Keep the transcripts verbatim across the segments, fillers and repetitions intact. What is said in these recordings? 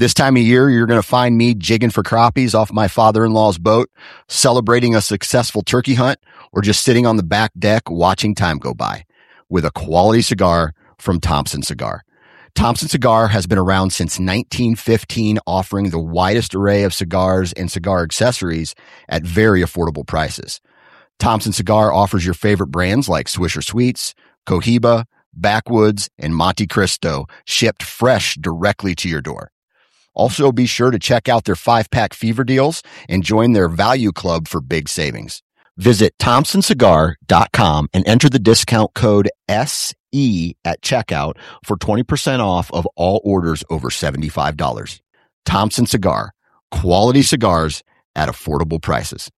This time of year, you're going to find me jigging for crappies off my father-in-law's boat, celebrating a successful turkey hunt, or just sitting on the back deck watching time go by with a quality cigar from Thompson Cigar. Thompson Cigar has been around since nineteen fifteen, offering the widest array of cigars and cigar accessories at very affordable prices. Thompson Cigar offers your favorite brands like Swisher Sweets, Cohiba, Backwoods, and Monte Cristo, shipped fresh directly to your door. Also, be sure to check out their five-pack fever deals and join their value club for big savings. Visit thompson cigar dot com and enter the discount code S E at checkout for twenty percent off of all orders over seventy-five dollars. Thompson Cigar, quality cigars at affordable prices.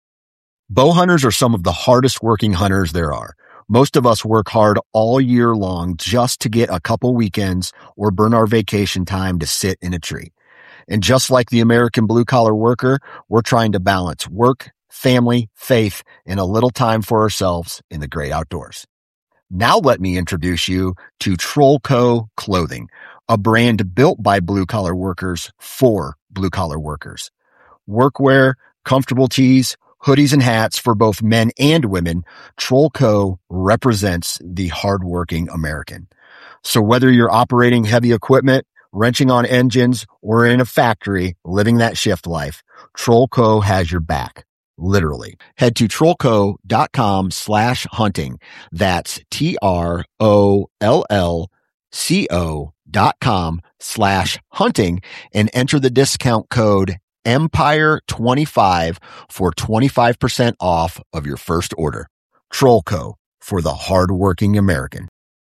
Bow hunters are some of the hardest working hunters there are. Most of us work hard all year long just to get a couple weekends or burn our vacation time to sit in a tree. And just like the American blue-collar worker, we're trying to balance work, family, faith, and a little time for ourselves in the great outdoors. Now let me introduce you to Trollco Clothing, a brand built by blue-collar workers for blue-collar workers. Workwear, comfortable tees, hoodies, and hats for both men and women, Trollco represents the hardworking American. So whether you're operating heavy equipment, wrenching on engines, or in a factory living that shift life, Trollco has your back. Literally. Head to trollco.com slash hunting. That's T R O L L C O dot com slash hunting and enter the discount code Empire twenty-five for twenty-five percent off of your first order. Trollco, for the hardworking American.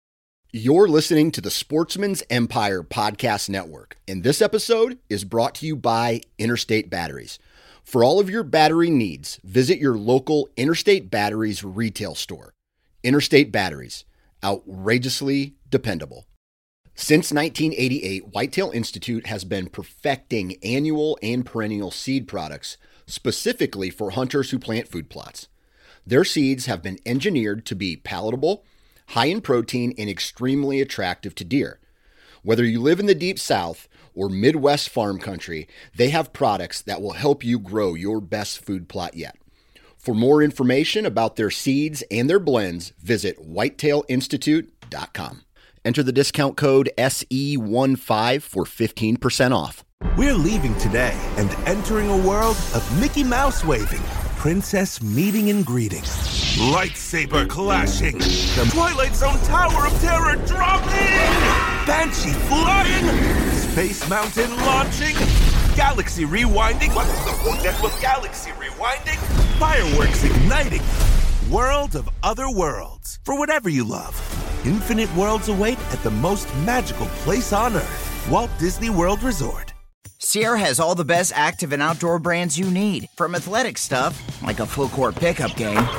You're listening to the Sportsman's Empire Podcast Network, and this episode is brought to you by Interstate Batteries. For all of your battery needs, visit your local Interstate Batteries retail store. Interstate Batteries, outrageously dependable. Since nineteen eighty-eight, Whitetail Institute has been perfecting annual and perennial seed products specifically for hunters who plant food plots. Their seeds have been engineered to be palatable, high in protein, and extremely attractive to deer. Whether you live in the Deep South or Midwest farm country, they have products that will help you grow your best food plot yet. For more information about their seeds and their blends, visit whitetail institute dot com. Enter the discount code S E fifteen for fifteen percent off. We're leaving today and entering a world of Mickey Mouse waving, princess meeting and greeting, lightsaber clashing, the Twilight Zone Tower of Terror dropping, Banshee flying, Space Mountain launching, galaxy rewinding. What's the point with galaxy rewinding? Fireworks igniting. World of other worlds. For whatever you love. Infinite worlds await at the most magical place on Earth. Walt Disney World Resort. Sierra has all the best active and outdoor brands you need. From athletic stuff, like a full court pickup game,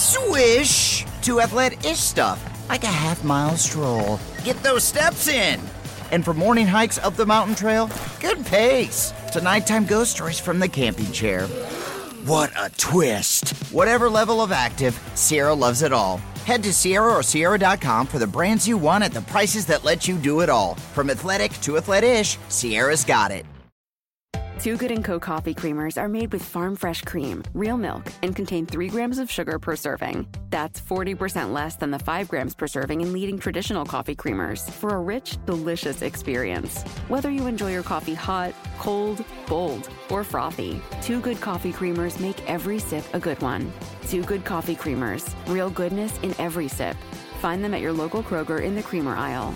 swish, to athletic-ish stuff, like a half-mile stroll. Get those steps in. And for morning hikes up the mountain trail, good pace. To nighttime ghost stories from the camping chair. What a twist. Whatever level of active, Sierra loves it all. Head to Sierra or Sierra dot com for the brands you want at the prices that let you do it all. From athletic to athletic-ish, Sierra's got it. Two Good and Co. coffee creamers are made with farm fresh cream, real milk, and contain three grams of sugar per serving. That's forty percent less than the five grams per serving in leading traditional coffee creamers for a rich, delicious experience. Whether you enjoy your coffee hot, cold, bold, or frothy, Two Good coffee creamers make every sip a good one. Two Good coffee creamers, real goodness in every sip. Find them at your local Kroger in the creamer aisle.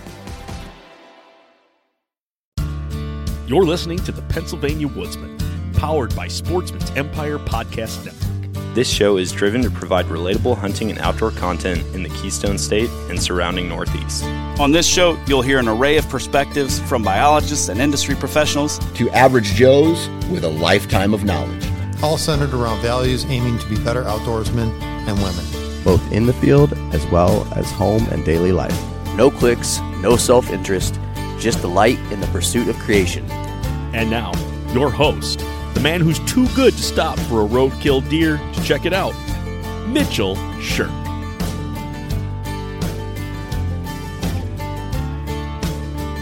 You're listening to the Pennsylvania Woodsman, powered by Sportsman's Empire Podcast Network. This show is driven to provide relatable hunting and outdoor content in the Keystone State and surrounding Northeast. On this show, you'll hear an array of perspectives from biologists and industry professionals To average Joes with a lifetime of knowledge. All centered around values aiming to be better outdoorsmen and women. Both in the field as well as home and daily life. No clicks, no self-interest, just the light in the pursuit of creation. And now, your host, the man who's too good to stop for a roadkill deer to check it out, Mitchell Shirk. All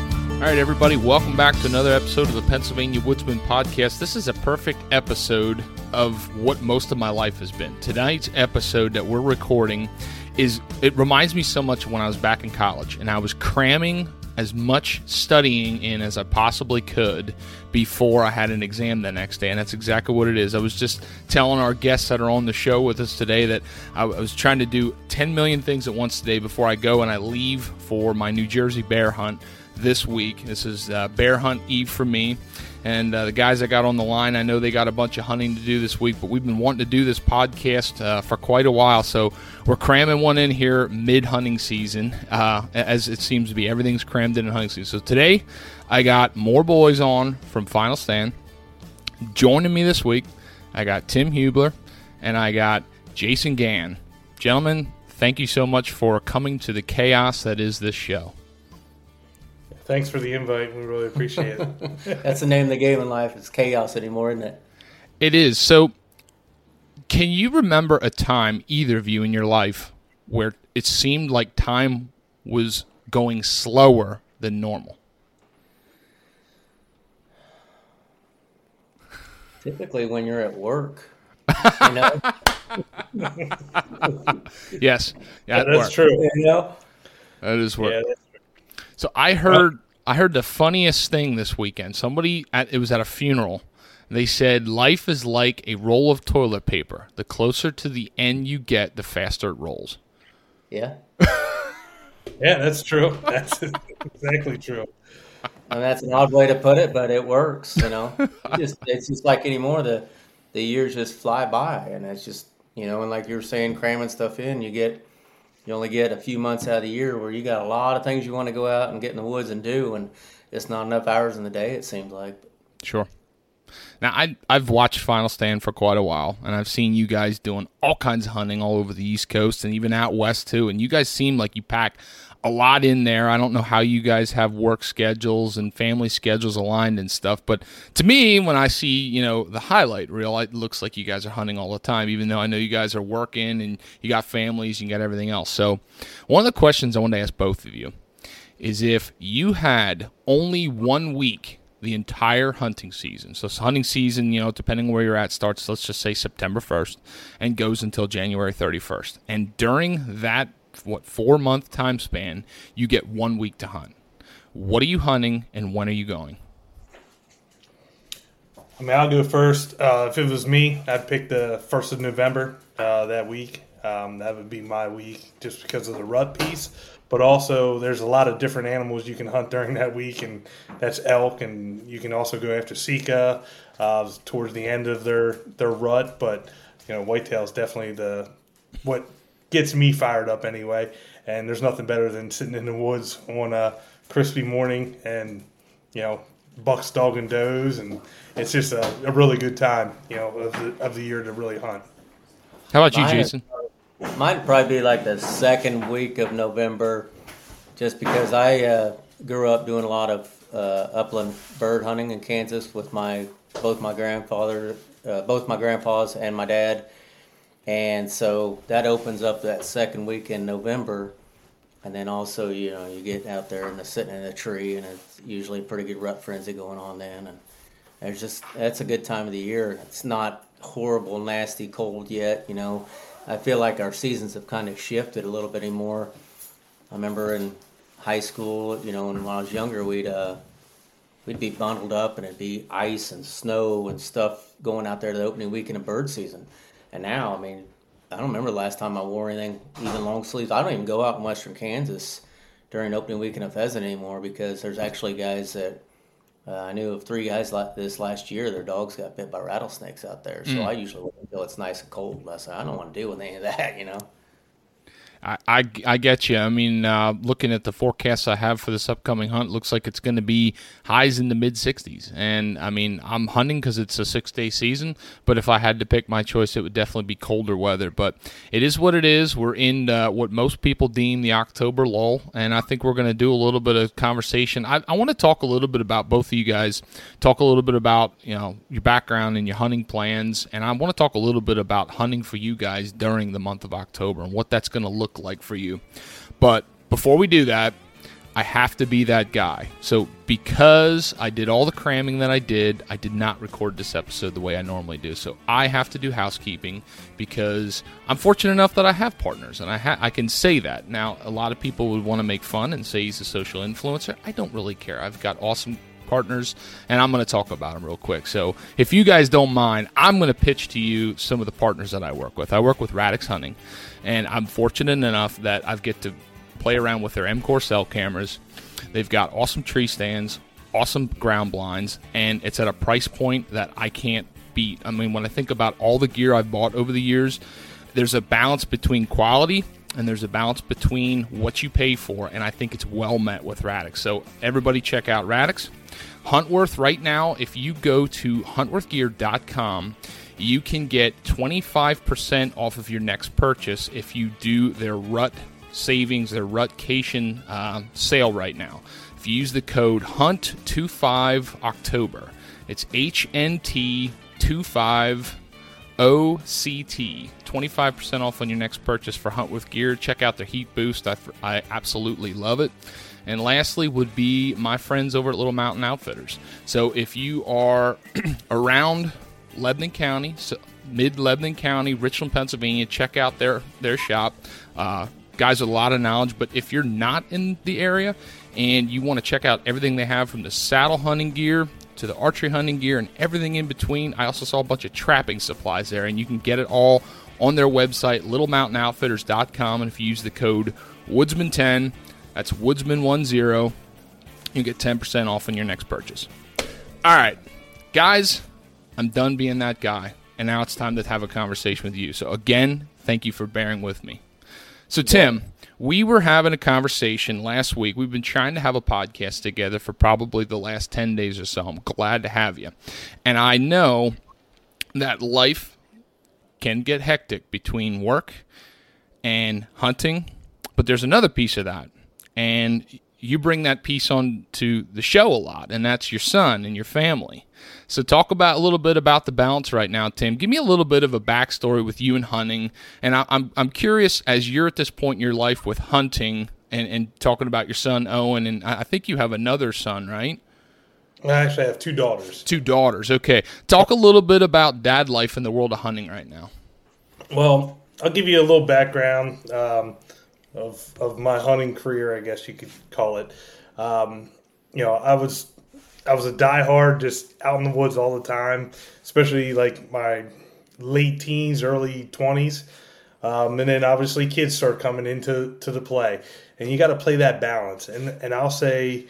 All right, everybody, welcome back to another episode of the Pennsylvania Woodsman Podcast. This is a perfect episode of what most of my life has been. Tonight's episode that we're recording is, it reminds me so much of when I was back in college, and I was cramming as much studying in as I possibly could before I had an exam the next day, and that's exactly what it is. I was just telling our guests that are on the show with us today that I was trying to do ten million things at once today before I go and I leave for my New Jersey bear hunt this week. This is uh, bear hunt eve for me, and uh, the guys I got on the line, I know they got a bunch of hunting to do this week, but we've been wanting to do this podcast uh, for quite a while, so we're cramming one in here mid-hunting season, uh, as it seems to be. Everything's crammed in hunting season. So today, I got more boys on from Final Stand. Joining me this week, I got Tim Hubler, and I got Jason Gann. Gentlemen, thank you so much for coming to the chaos that is this show. Thanks for the invite. We really appreciate it. That's the name of the game in life. It's chaos anymore, isn't it? It is. So, can you remember a time, either of you in your life, where it seemed like time was going slower than normal? Typically when you're at work, you know? Yes. Yeah, yeah that's work. true. You know? That is work. Yeah, that's So I heard I heard the funniest thing this weekend. Somebody, at, it was at a funeral. They said, life is like a roll of toilet paper. The closer to the end you get, the faster it rolls. Yeah. Yeah, that's true. That's exactly true. I mean, that's an odd way to put it, but it works, you know. It just, it's just like anymore, the, the years just fly by, and it's just, you know, and like you were saying, cramming stuff in, you get, you only get a few months out of the year where you got a lot of things you want to go out and get in the woods and do, and it's not enough hours in the day, it seems like. Sure. Now, I, I've watched Final Stand for quite a while, and I've seen you guys doing all kinds of hunting all over the East Coast and even out west, too, and you guys seem like you pack a lot in there. I don't know how you guys have work schedules and family schedules aligned and stuff, but to me, when I see, you know, the highlight reel, it looks like you guys are hunting all the time, even though I know you guys are working and you got families, you got everything else. So one of the questions I want to ask both of you is, if you had only one week the entire hunting season, so hunting season, you know, depending where you're at, starts, let's just say September first and goes until January thirty-first, and during that what four-month time span, you get one week to hunt. What are you hunting, and when are you going? I mean, I'll go first. Uh, if it was me, I'd pick the first of November uh, that week. Um, that would be my week just because of the rut piece. But also, there's a lot of different animals you can hunt during that week, and that's elk, and you can also go after sika uh, towards the end of their, their rut. But, you know, whitetail is definitely the what – gets me fired up anyway, and there's nothing better than sitting in the woods on a crispy morning and, you know, bucks, dog, and does, and it's just a, a really good time, you know, of the, of the year to really hunt. How about you, mine, Jason? Mine would probably be like the second week of November, just because I uh, grew up doing a lot of uh, upland bird hunting in Kansas with my both my grandfather, uh, both my grandpas and my dad. And so that opens up that second week in November, and then also, you know, you get out there and sitting in a tree, and it's usually a pretty good rut frenzy going on then, and there's just that's a good time of the year. It's not horrible, nasty cold yet, you know. I feel like our seasons have kind of shifted a little bit anymore. I remember in high school, you know, and when I was younger, we'd uh, we'd be bundled up, and it'd be ice and snow and stuff going out there to the opening weekend of bird season. And now, I mean, I don't remember the last time I wore anything, even long sleeves. I don't even go out in western Kansas during opening weekend of pheasant anymore, because there's actually guys that uh, I knew of three guys like this last year, their dogs got bit by rattlesnakes out there. So mm. I usually wait until it's nice and cold. I say, I don't want to deal with any of that, you know. I, I, I get you. I mean, uh, looking at the forecasts I have for this upcoming hunt, looks like it's going to be highs in the mid sixties. And, I mean, I'm hunting because it's a six-day season, but if I had to pick my choice, it would definitely be colder weather. But it is what it is. We're in uh, what most people deem the October lull, and I think we're going to do a little bit of conversation. I, I want to talk a little bit about both of you guys, talk a little bit about, you know, your background and your hunting plans, and I want to talk a little bit about hunting for you guys during the month of October and what that's going to look like for you. But before we do that, I have to be that guy. So because I did all the cramming that I did, I did not record this episode the way I normally do. So I have to do housekeeping because I'm fortunate enough that I have partners, and I ha- I can say that. Now, a lot of people would want to make fun and say he's a social influencer. I don't really care. I've got awesome partners, and I'm going to talk about them real quick. So if you guys don't mind, I'm going to pitch to you some of the partners that I work with. I work with Radix Hunting, and I'm fortunate enough that I get to play around with their M-Core cell cameras. They've got awesome tree stands, awesome ground blinds, and it's at a price point that I can't beat. I mean, when I think about all the gear I've bought over the years, there's a balance between quality and there's a balance between what you pay for, and I think it's well met with Radix. So everybody check out Radix. Huntworth right now, if you go to huntworth gear dot com, you can get twenty-five percent off of your next purchase if you do their rut savings, their rutcation uh, sale right now. If you use the code hunt twenty-five October, it's H N T twenty-five O C T, twenty-five percent off on your next purchase for Huntworth Gear. Check out their Heat Boost. I, I absolutely love it. And lastly would be my friends over at Little Mountain Outfitters. So if you are around Lebanon County, so mid-Lebanon County, Richland, Pennsylvania, check out their, their shop. Uh, guys with a lot of knowledge, but if you're not in the area and you want to check out everything they have from the saddle hunting gear to the archery hunting gear and everything in between, I also saw a bunch of trapping supplies there, and you can get it all on their website, little mountain outfitters dot com, and if you use the code woodsman ten, that's woodsman ten, you get ten percent off on your next purchase. All right, guys, I'm done being that guy, and now it's time to have a conversation with you. So again, thank you for bearing with me. So, Tim, we were having a conversation last week. We've been trying to have a podcast together for probably the last ten days or so. I'm glad to have you. And I know that life can get hectic between work and hunting, but there's another piece of that. And you bring that piece on to the show a lot, and that's your son and your family. So talk about a little bit about the balance right now, Tim. Give me a little bit of a backstory with you and hunting. And I, I'm I'm curious, as you're at this point in your life with hunting and, and talking about your son, Owen, and I think you have another son, right? I actually have two daughters. Two daughters, okay. Talk a little bit about dad life in the world of hunting right now. Well, I'll give you a little background um, of of my hunting career, I guess you could call it. Um, you know, I was I was a diehard, just out in the woods all the time, especially like my late teens, early twenties. Um, and then obviously kids start coming into to the play, and you got to play that balance. And and I'll say,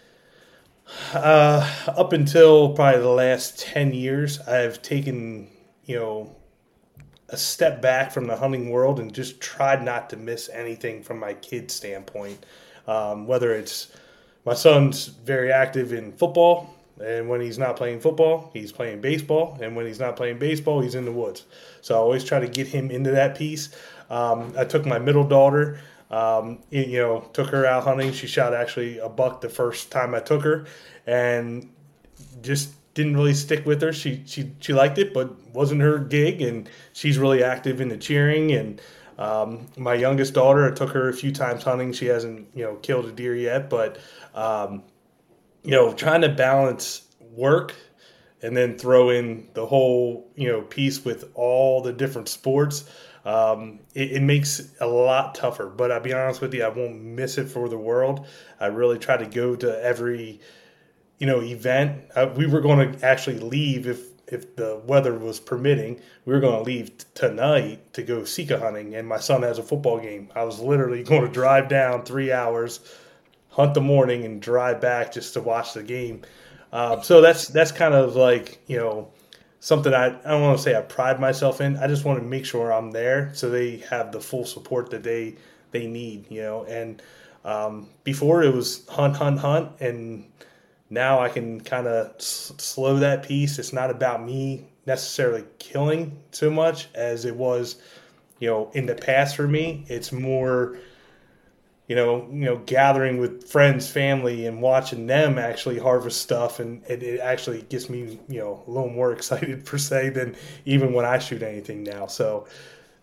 uh, up until probably the last ten years, I've taken, you know, a step back from the hunting world and just tried not to miss anything from my kid standpoint. Um, whether it's my son's very active in football, and when he's not playing football, he's playing baseball, and when he's not playing baseball, he's in the woods. So I always try to get him into that piece. Um, I took my middle daughter, um, you know, took her out hunting. She shot actually a buck the first time I took her, and just didn't really stick with her. She she she liked it, but wasn't her gig, and she's really active in the cheering. And um, my youngest daughter, I took her a few times hunting. She hasn't, you know, killed a deer yet, but um, you know, trying to balance work and then throw in the whole, you know, piece with all the different sports, um, it, it makes a lot tougher. But I'll be honest with you, I won't miss it for the world. I really try to go to every, you know, event. Uh, we were going to actually leave if if the weather was permitting. We were going to leave t- tonight to go Sika hunting, and my son has a football game. I was literally going to drive down three hours, hunt the morning, and drive back just to watch the game. Uh, so that's that's kind of like, you know, something I, I don't want to say I pride myself in. I just want to make sure I'm there so they have the full support that they they need, you know. And um, before it was hunt, hunt, hunt, and now I can kind of s- slow that piece. It's not about me necessarily killing so much as it was, you know, in the past for me. It's more, you know, you know, gathering with friends, family, and watching them actually harvest stuff, and it, it actually gets me, you know, a little more excited per se than even when I shoot anything now. So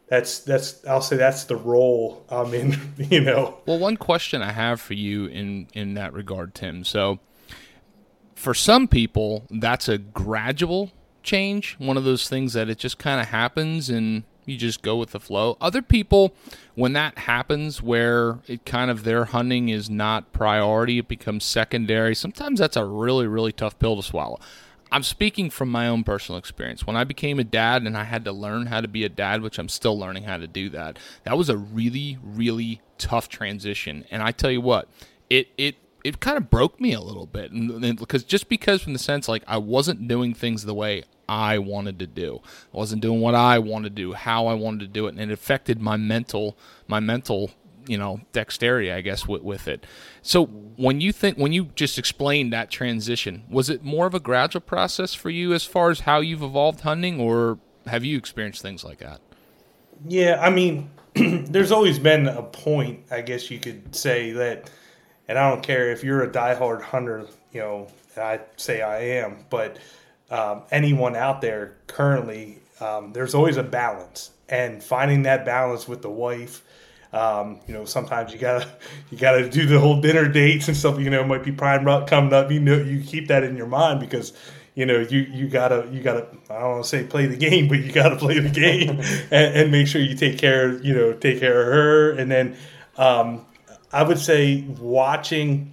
that's that's I'll say that's the role I'm in. You know. Well, one question I have for you in in that regard, Tim. So, for some people, that's a gradual change. One of those things that it just kind of happens and you just go with the flow. Other people, when that happens, where it kind of their hunting is not priority, it becomes secondary. Sometimes that's a really, really tough pill to swallow. I'm speaking from my own personal experience. When I became a dad and I had to learn how to be a dad, which I'm still learning how to do that, that was a really, really tough transition. And I tell you what, it it it kind of broke me a little bit, and because just because from the sense like I wasn't doing things the way I wanted to do, I wasn't doing what I wanted to do, how I wanted to do it, and it affected my mental my mental. you know, dexterity, I guess, with, with it. So when you think, when you just explained that transition, was it more of a gradual process for you as far as how you've evolved hunting, or have you experienced things like that? Yeah, I mean, there's always been a point, I guess you could say that, and I don't care if you're a diehard hunter, you know, I say I am, but um, anyone out there currently, um, there's always a balance, and finding that balance with the wife. Um, you know, sometimes you gotta you gotta do the whole dinner dates and stuff. You know, it might be prime rut coming up. You know, you keep that in your mind because you know you, you gotta you gotta I don't want to say play the game, but you gotta play the game and, and make sure you take care you know take care of her. And then um, I would say watching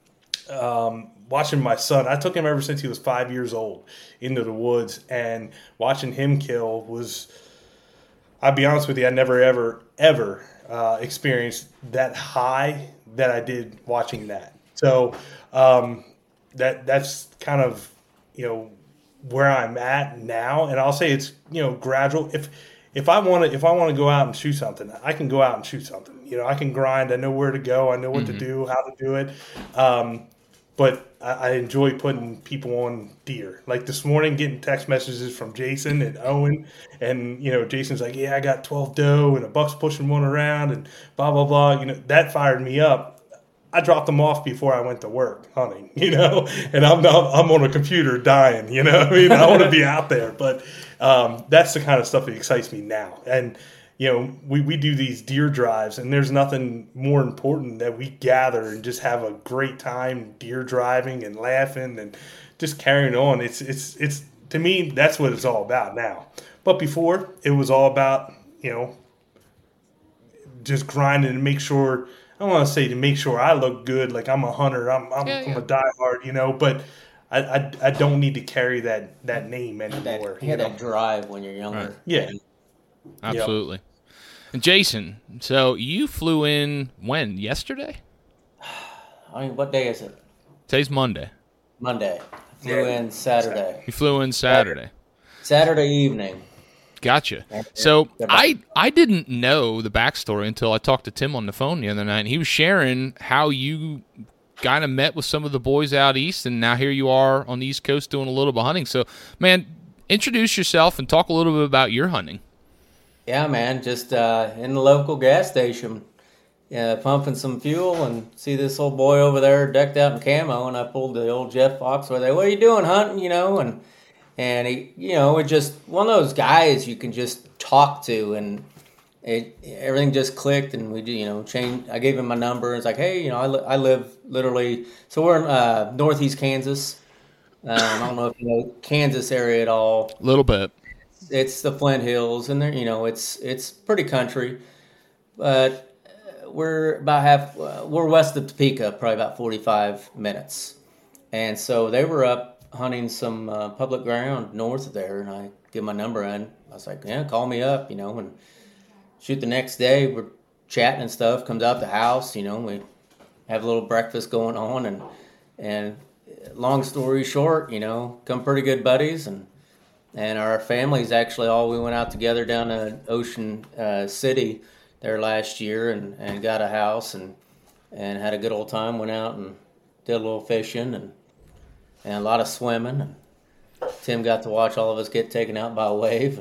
um, watching my son. I took him ever since he was five years old into the woods, and watching him kill was. I'll be honest with you, I never ever ever. Uh, experienced that high that I did watching that. So um, that that's kind of you know where I'm at now, and I'll say it's you know gradual. If if I want to if I want to go out and shoot something, I can go out and shoot something. You know, I can grind. I know where to go. I know what mm-hmm. to do, how to do it. Um, but I, I enjoy putting people on deer. Like this morning, getting text messages from Jason and Owen, and you know, Jason's like, "Yeah, I got twelve doe, and a buck's pushing one around, and blah blah blah." You know, that fired me up. I dropped them off before I went to work hunting. You know, and I'm not, I'm on a computer dying. You know, I mean, I want to be out there, but um, that's the kind of stuff that excites me now. And you know, we, we do these deer drives, and there's nothing more important that we gather and just have a great time deer driving and laughing and just carrying on. It's it's it's to me, that's what it's all about now. But before, it was all about, you know, just grinding and make sure, I don't want to say to make sure I look good, like I'm a hunter, I'm I'm, yeah, yeah. I'm a diehard, you know, but I, I, I don't need to carry that, that name anymore. That, you had that drive when you're younger. Right. Yeah. Absolutely. Yep. And Jason, so you flew in when? Yesterday? I mean, what day is it? Today's Monday. Monday. I flew yeah. in Saturday. You flew in Saturday. Saturday evening. Gotcha. So I I didn't know the backstory until I talked to Tim on the phone the other night. And he was sharing how you kind of met with some of the boys out east, and now here you are on the East Coast doing a little bit of hunting. So, man, introduce yourself and talk a little bit about your hunting. Yeah, man, just uh, in the local gas station, uh, pumping some fuel, and see this old boy over there decked out in camo, and I pulled the old Jeff Fox where they, what are you doing, hunting, you know, and and he, you know, it's just one of those guys you can just talk to, and it everything just clicked, and we, you know, changed. I gave him my number, and it's like, hey, you know, I, li- I live literally, so we're in uh, northeast Kansas. Um, I don't know if you know Kansas area at all. A little bit. It's the Flint Hills, and there, you know, it's it's pretty country, but we're about half. Uh, we're west of Topeka, probably about forty-five minutes, and so they were up hunting some uh, public ground north of there, and I give my number in. I was like, "Yeah, call me up," you know, and shoot the next day. We're chatting and stuff. Comes out the house, you know, we have a little breakfast going on, and and long story short, you know, come pretty good buddies, and. And our families actually all, we went out together down to Ocean uh, City there last year and, and got a house and and had a good old time. Went out and did a little fishing and and a lot of swimming. And Tim got to watch all of us get taken out by a wave.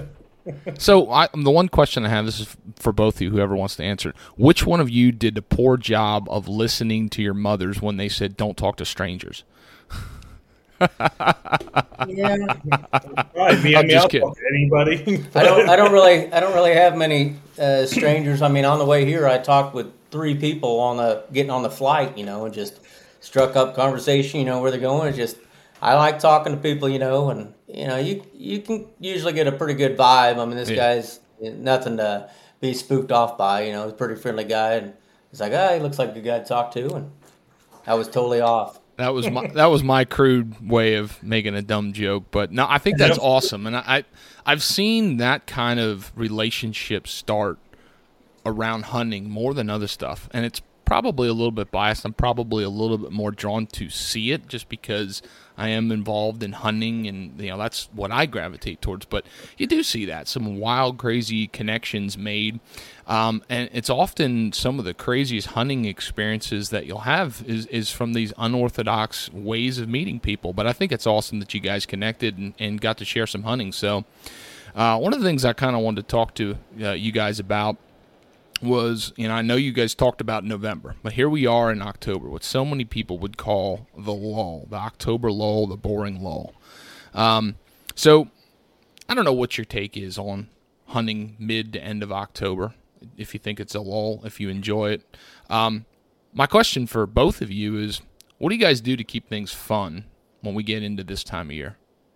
So I, the one question I have, this is for both of you, whoever wants to answer it. Which one of you did a poor job of listening to your mothers when they said, don't talk to strangers? Yeah. Right, me, I I'm mean, just I'll kidding. talk to anybody. I don't. I don't really. I don't really have many uh, strangers. I mean, on the way here, I talked with three people on the getting on the flight. You know, and just struck up conversation. You know, where they're going. It's just I like talking to people. You know, and you know, you you can usually get a pretty good vibe. I mean, this Yeah. guy's nothing to be spooked off by. You know, he's a pretty friendly guy, and he's like, ah, he looks like a good guy to talk to, and I was totally off. That was my that was my crude way of making a dumb joke, but no, I think that's awesome, and I, I I've seen that kind of relationship start around hunting more than other stuff, and it's probably a little bit biased. I'm probably a little bit more drawn to see it just because I am involved in hunting, and you know that's what I gravitate towards. But you do see that some wild, crazy connections made, um, and it's often some of the craziest hunting experiences that you'll have is is from these unorthodox ways of meeting people. But I think it's awesome that you guys connected and, and got to share some hunting. So uh, one of the things I kind of wanted to talk to uh, you guys about was, you know, I know you guys talked about November, but here we are in October, what so many people would call the lull, the October lull, the boring lull. Um, so I don't know what your take is on hunting mid to end of October, if you think it's a lull, if you enjoy it. Um, my question for both of you is, what do you guys do to keep things fun when we get into this time of year?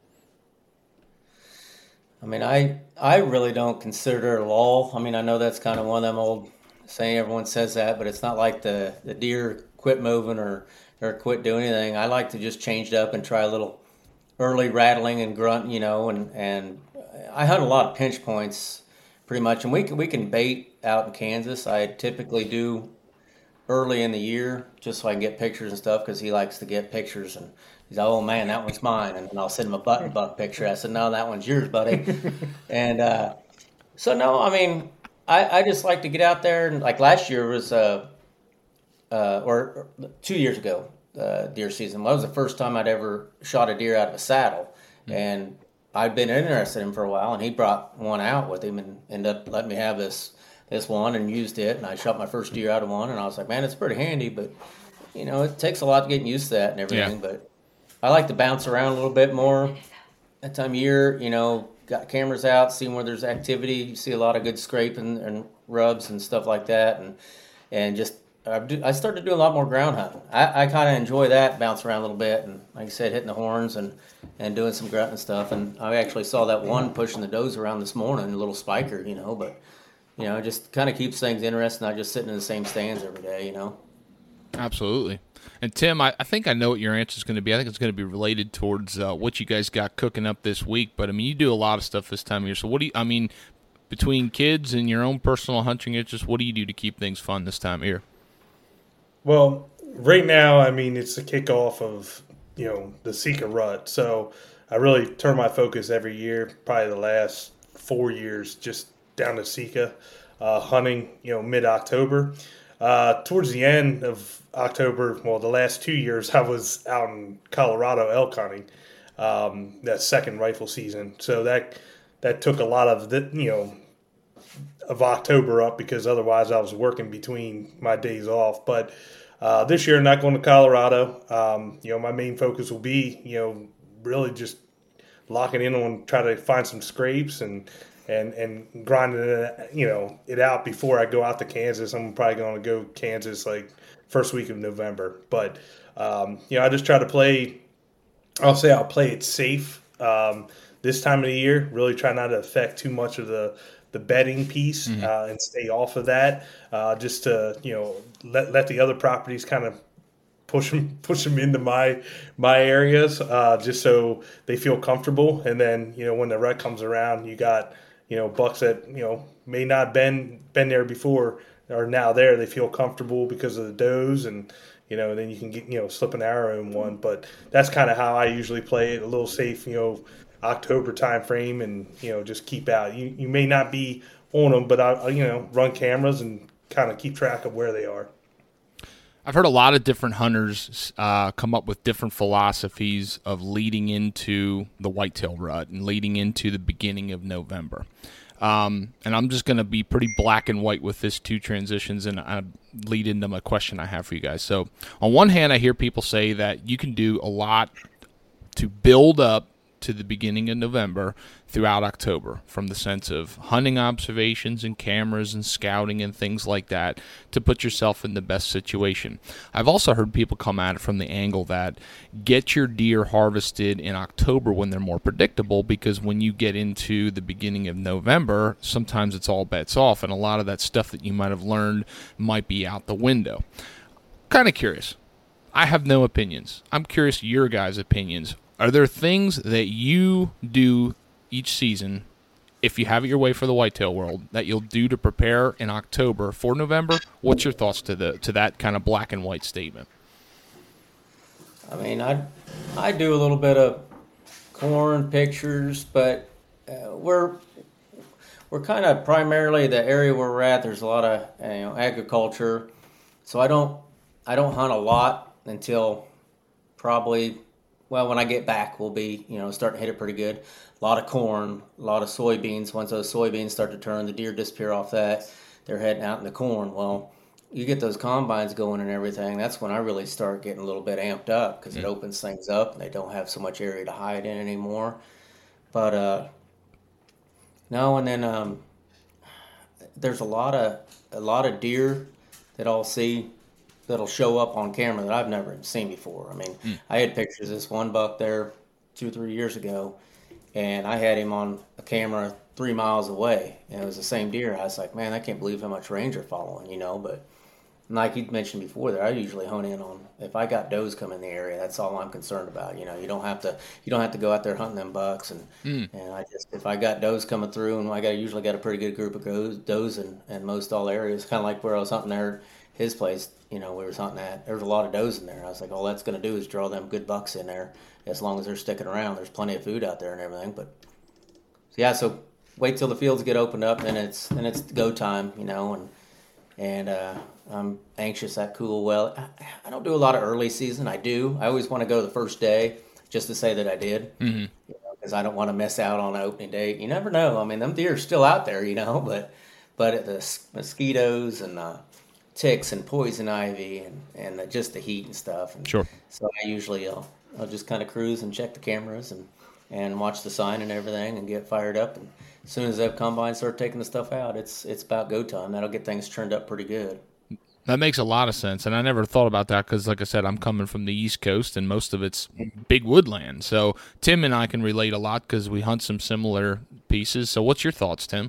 I mean, I I really don't consider it a lull. I mean, I know that's kind of one of them old saying, everyone says that, but it's not like the, the deer quit moving or, or quit doing anything. I like to just change it up and try a little early rattling and grunt, you know, and, and I hunt a lot of pinch points pretty much. And we can, we can bait out in Kansas. I typically do early in the year just so I can get pictures and stuff because he likes to get pictures, and he's like, oh man, that one's mine. And then I'll send him a button buck picture. I said, no, that one's yours, buddy. and uh, so, no, I mean, I, I just like to get out there. And like last year was, uh, uh, or two years ago, uh, deer season. Well, that was the first time I'd ever shot a deer out of a saddle. Mm-hmm. And I'd been interested in him for a while, and he brought one out with him and ended up letting me have this this one and used it. And I shot my first deer out of one, and I was like, man, it's pretty handy, but, you know, it takes a lot to get used to that and everything. Yeah. But I like to bounce around a little bit more that time of year, you know, got cameras out, seeing where there's activity. You see a lot of good scraping and rubs and stuff like that. And and just, I, do, I started to do a lot more ground hunting. I, I kind of enjoy that, bounce around a little bit. And like I said, hitting the horns and, and doing some grunting stuff. And I actually saw that one pushing the does around this morning, a little spiker, you know, but, you know, it just kind of keeps things interesting, not just sitting in the same stands every day, you know. Absolutely. And Tim, I, I think I know what your answer is going to be. I think it's going to be related towards uh, what you guys got cooking up this week. But, I mean, you do a lot of stuff this time of year. So what do you, I mean, between kids and your own personal hunting interests, what do you do to keep things fun this time of year? Well, right now, I mean, it's the kickoff of, you know, the Sika rut. So I really turn my focus every year, probably the last four years, just down to Sika, uh, hunting, you know, mid-October. Uh, towards the end of October, well, the last two years, I was out in Colorado elk hunting, um, that second rifle season. So that that took a lot of the, you know, of October up because otherwise I was working between my days off. But uh, this year, I'm not going to Colorado. Um, you know, my main focus will be, you know, really just locking in on try to find some scrapes and and and grinding it, you know, it out before I go out to Kansas. I'm probably going to go Kansas like first week of November. But, um, you know, I just try to play, I'll say I'll play it safe um, this time of the year, really try not to affect too much of the, the bedding piece mm-hmm. uh, and stay off of that uh, just to, you know, let, let the other properties kind of push them, push them into my my areas uh, just so they feel comfortable. And then, you know, when the rut comes around, you got, you know, bucks that, you know, may not been been there before are now there. They feel comfortable because of the does, and, you know, then you can get, you know, slip an arrow in one. But that's kind of how I usually play it, a little safe, you know, October time frame, and, you know, just keep out. You you may not be on them, but I, you know, run cameras and kind of keep track of where they are. I've heard a lot of different hunters uh, come up with different philosophies of leading into the whitetail rut and leading into the beginning of November. Um, and I'm just going to be pretty black and white with this two transitions, and I lead into my question I have for you guys. So on one hand, I hear people say that you can do a lot to build up to the beginning of November throughout October, from the sense of hunting observations and cameras and scouting and things like that to put yourself in the best situation. I've also heard people come at it from the angle that get your deer harvested in October when they're more predictable, because when you get into the beginning of November, sometimes it's all bets off, and a lot of that stuff that you might have learned might be out the window. Kind of curious. I have no opinions. I'm curious your guys' opinions. Are there things that you do each season, if you have it your way for the whitetail world, that you'll do to prepare in October for November? What's your thoughts to the to that kind of black and white statement? I mean, I I do a little bit of corn pictures, but uh, we're we're kind of primarily the area where we're at. There's a lot of you know agriculture, so I don't I don't hunt a lot until probably, well, when I get back, we'll be, you know, starting to hit it pretty good. A lot of corn, a lot of soybeans. Once those soybeans start to turn, the deer disappear off that, they're heading out in the corn. Well, you get those combines going and everything, that's when I really start getting a little bit amped up, because it opens things up and they don't have so much area to hide in anymore. But, uh, no, and then um, there's a lot of a lot of deer that I'll see that'll show up on camera that I've never seen before. I mean, mm. I had pictures of this one buck there two or three years ago, and I had him on a camera three miles away, and it was the same deer. I was like, man, I can't believe how much range they're following, you know. But like you mentioned before there, I usually hone in on, if I got does come in the area, that's all I'm concerned about. You know, you don't have to you don't have to go out there hunting them bucks, and mm. and I just, if I got does coming through, and I got usually got a pretty good group of does in, in most all areas, kind of like where I was hunting there, his place. You know, we were hunting at, there was a lot of does in there. I was like, all that's going to do is draw them good bucks in there. As long as they're sticking around, there's plenty of food out there and everything. But so yeah, so wait till the fields get opened up, and it's and it's go time, you know. And and uh, I'm anxious that cool well. I, I don't do a lot of early season. I do. I always want to go the first day just to say that I did, because mm-hmm. you know, I don't want to miss out on an opening day. You never know. I mean, them deer are still out there, you know. But but the mosquitoes and uh, ticks and poison ivy and, and just the heat and stuff. And sure. So I usually I'll, I'll just kind of cruise and check the cameras and, and watch the sign and everything and get fired up. And as soon as that combine start taking the stuff out, it's it's about go time. That'll get things turned up pretty good. That makes a lot of sense, and I never thought about that because, like I said, I'm coming from the East Coast, and most of it's big woodland. So Tim and I can relate a lot because we hunt some similar pieces. So what's your thoughts, Tim?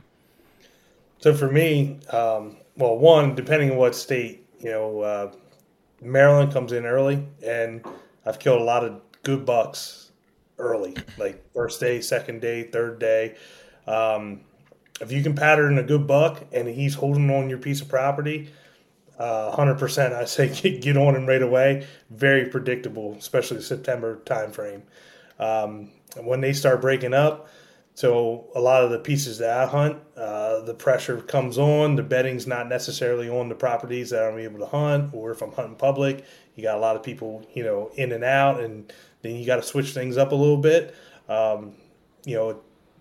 So for me, um, well, one, depending on what state, you know, uh, Maryland comes in early, and I've killed a lot of good bucks early, like first day, second day, third day. Um, if you can pattern a good buck and he's holding on your piece of property, uh, one hundred percent I say get, get on him right away. Very predictable, especially the September time frame. Um, when they start breaking up, so a lot of the pieces that I hunt, uh, the pressure comes on. The bedding's not necessarily on the properties that I'm able to hunt, or if I'm hunting public, you got a lot of people, you know, in and out, and then you got to switch things up a little bit. Um, you know,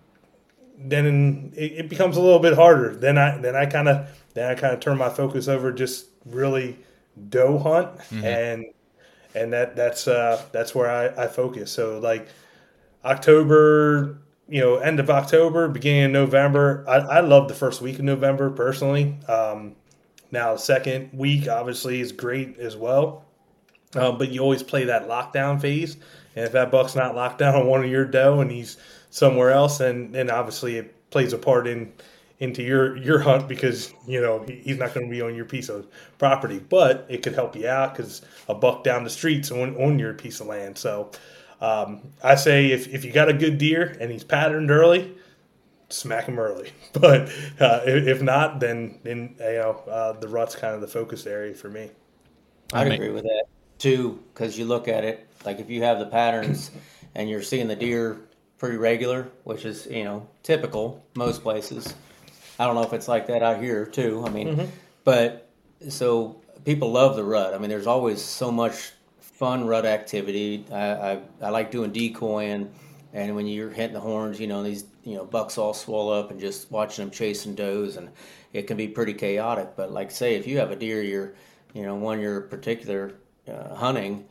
then it, it becomes a little bit harder. Then I then I kind of then I kind of turn my focus over just really doe hunt, mm-hmm. and and that that's uh, that's where I, I focus. So like October. You know, end of October, beginning of November. I, I love the first week of November personally. Um, now, the second week obviously is great as well. Uh, but you always play that lockdown phase. And if that buck's not locked down on one of your doe and he's somewhere else, then, then obviously it plays a part in into your, your hunt, because, you know, he, he's not going to be on your piece of property. But it could help you out because a buck down the street's on, on your piece of land. So, Um, I say if, if you got a good deer and he's patterned early, smack him early. But uh, if, if not, then then you know uh, the rut's kind of the focus area for me. I'd agree with that too, because you look at it like if you have the patterns and you're seeing the deer pretty regular, which is you know typical most places. I don't know if it's like that out here too. I mean, mm-hmm. but so people love the rut. I mean, there's always so much fun rut activity. I, I I like doing decoying, and when you're hitting the horns, you know these you know bucks all swell up, and just watching them chasing does, and it can be pretty chaotic. But like say, if you have a deer you're you know one you're particular uh, hunting,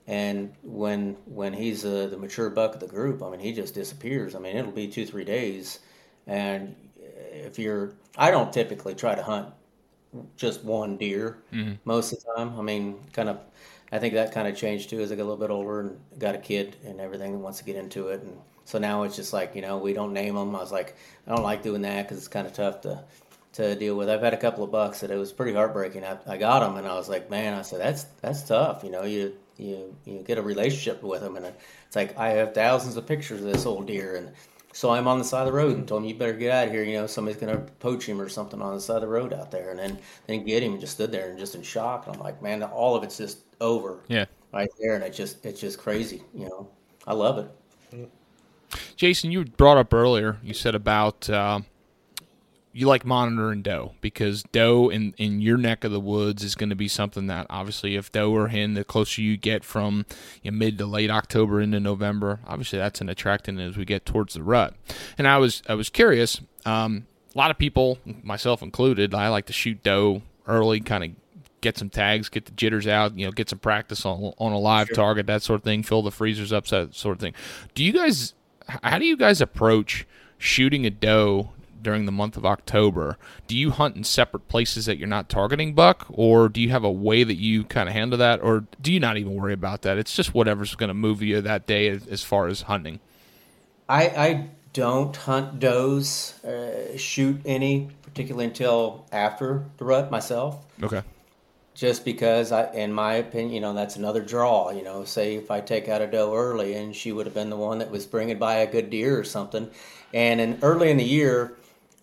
And when when he's uh, the mature buck of the group, I mean, he just disappears. I mean, it'll be two, three days. And if you're, I don't typically try to hunt just one deer mm-hmm. most of the time. I mean, kind of, I think that kind of changed too as I got a little bit older and got a kid and everything and wants to get into it. And so now it's just like, you know, we don't name them. I was like, I don't like doing that because it's kind of tough to to deal with. I've had a couple of bucks that it was pretty heartbreaking. I, I got them and I was like, man, I said, that's that's tough. You know, you you you get a relationship with them, and it's like I have thousands of pictures of this old deer, and so I'm on the side of the road and told him, you better get out of here. You know, somebody's going to poach him or something on the side of the road out there, and then then get him and just stood there and just in shock. And I'm like, man, all of it's just over. Yeah, right there, and it's just it's just crazy. You know, I love it. Jason, you brought up earlier, you said about uh, you like monitoring doe because doe in, in your neck of the woods is going to be something that obviously if doe or hen, the closer you get from you know, mid to late October into November, obviously that's an attractant as we get towards the rut. And I was I was curious, um, a lot of people, myself included, I like to shoot doe early, kind of get some tags, get the jitters out, you know, get some practice on on a live sure. target, that sort of thing, fill the freezers up, that sort of thing. Do you guys, how do you guys approach shooting a doe during the month of October? Do you hunt in separate places that you're not targeting buck, or do you have a way that you kind of handle that, or do you not even worry about that? It's just whatever's going to move you that day as, as far as hunting. I, I don't hunt does, uh, shoot any, particularly until after the rut myself. Okay. Just because, I, in my opinion, you know, that's another draw. You know, say if I take out a doe early and she would have been the one that was bringing by a good deer or something. And in, early in the year,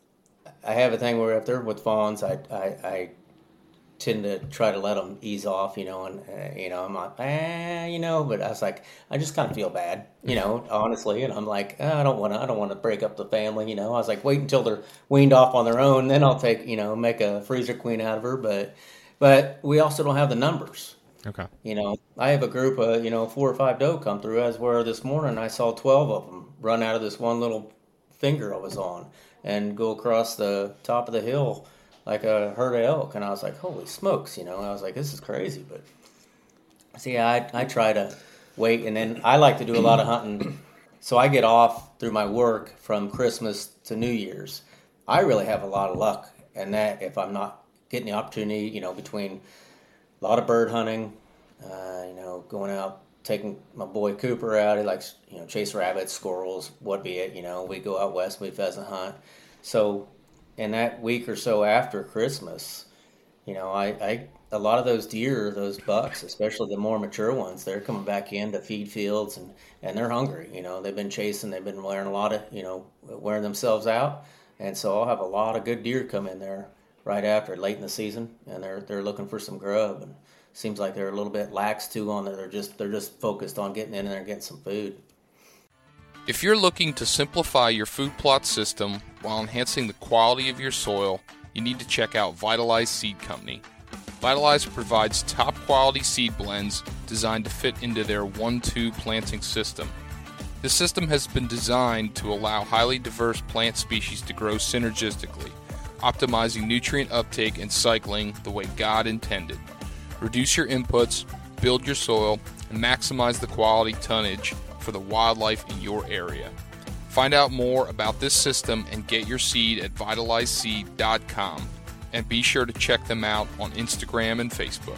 I have a thing where if they're with fawns, I, I, I tend to try to let them ease off, you know, and, uh, you know, I'm like, eh, you know, but I was like, I just kind of feel bad, you know, honestly. And I'm like, oh, I don't want to, I don't want to break up the family, you know. I was like, wait until they're weaned off on their own, then I'll take, you know, make a freezer queen out of her. But, but we also don't have the numbers. Okay. You know, I have a group of, you know, four or five doe come through, as where this morning I saw twelve of them run out of this one little finger I was on and go across the top of the hill like a herd of elk. And I was like, holy smokes, you know. I was like, this is crazy. But see, I, I try to wait, and then I like to do a lot of hunting. So I get off through my work from Christmas to New Year's. I really have a lot of luck in that if I'm not getting the opportunity, you know, between a lot of bird hunting, uh, you know, going out, taking my boy Cooper out. He likes, you know, chase rabbits, squirrels, what be it, you know. We go out west, we pheasant hunt. So in that week or so after Christmas, you know, I, I a lot of those deer, those bucks, especially the more mature ones, they're coming back in to feed fields, and, and they're hungry. You know, they've been chasing, they've been wearing a lot of, you know, wearing themselves out. And so I'll have a lot of good deer come in there right after, late in the season, and they're they're looking for some grub. And seems like they're a little bit lax too on there. They're just they're just focused on getting in there and getting some food. If you're looking to simplify your food plot system while enhancing the quality of your soil, you need to check out Vitalize Seed Company. Vitalize provides top quality seed blends designed to fit into their one two planting system. This system has been designed to allow highly diverse plant species to grow synergistically, optimizing nutrient uptake and cycling the way God intended. Reduce your inputs, build your soil, and maximize the quality tonnage for the wildlife in your area. Find out more about this system and get your seed at vitalize seed dot com. And be sure to check them out on Instagram and Facebook.